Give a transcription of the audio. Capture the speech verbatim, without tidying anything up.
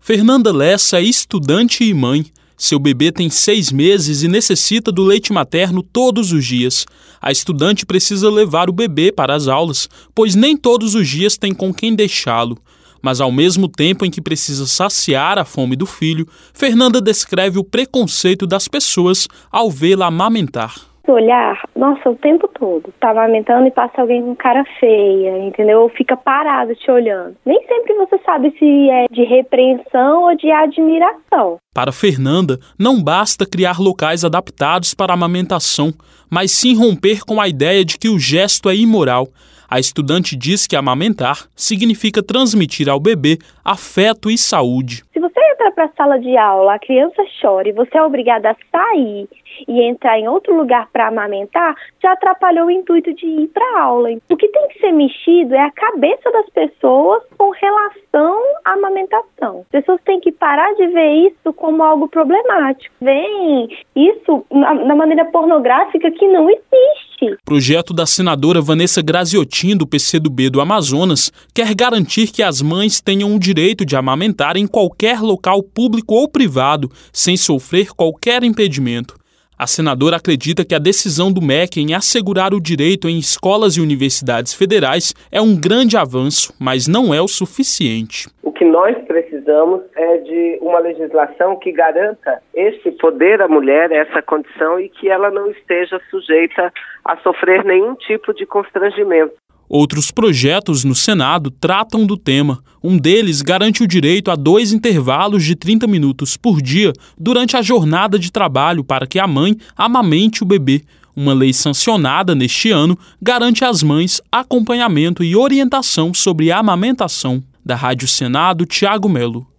Fernanda Lessa é estudante e mãe. Seu bebê tem seis meses e necessita do leite materno todos os dias. A estudante precisa levar o bebê para as aulas, pois nem todos os dias tem com quem deixá-lo. Mas ao mesmo tempo em que precisa saciar a fome do filho, Fernanda descreve o preconceito das pessoas ao vê-la amamentar. Olhar, nossa, o tempo todo. Tá amamentando e passa alguém com cara feia, entendeu? Ou fica parado te olhando. Nem sempre você sabe se é de repreensão ou de admiração. Para Fernanda, não basta criar locais adaptados para a amamentação, mas sim romper com a ideia de que o gesto é imoral. A estudante diz que amamentar significa transmitir ao bebê afeto e saúde. Se você entra para a sala de aula, a criança chora e você é obrigada a sair e entrar em outro lugar para amamentar, já atrapalhou o intuito de ir para a aula. O que tem que ser mexido é a cabeça das pessoas com relação à amamentação. As pessoas têm que parar de ver isso como algo problemático. Vem isso na, na maneira pornográfica que não existe. O projeto da senadora Vanessa Graziotin, do P C do B do Amazonas, quer garantir que as mães tenham o direito de amamentar em qualquer local público ou privado, sem sofrer qualquer impedimento. A senadora acredita que a decisão do M E C em assegurar o direito em escolas e universidades federais é um grande avanço, mas não é o suficiente. O que nós precisamos é de uma legislação que garanta esse poder à mulher, essa condição, e que ela não esteja sujeita a sofrer nenhum tipo de constrangimento. Outros projetos no Senado tratam do tema. Um deles garante o direito a dois intervalos de trinta minutos por dia durante a jornada de trabalho para que a mãe amamente o bebê. Uma lei sancionada neste ano garante às mães acompanhamento e orientação sobre a amamentação. Da Rádio Senado, Tiago Melo.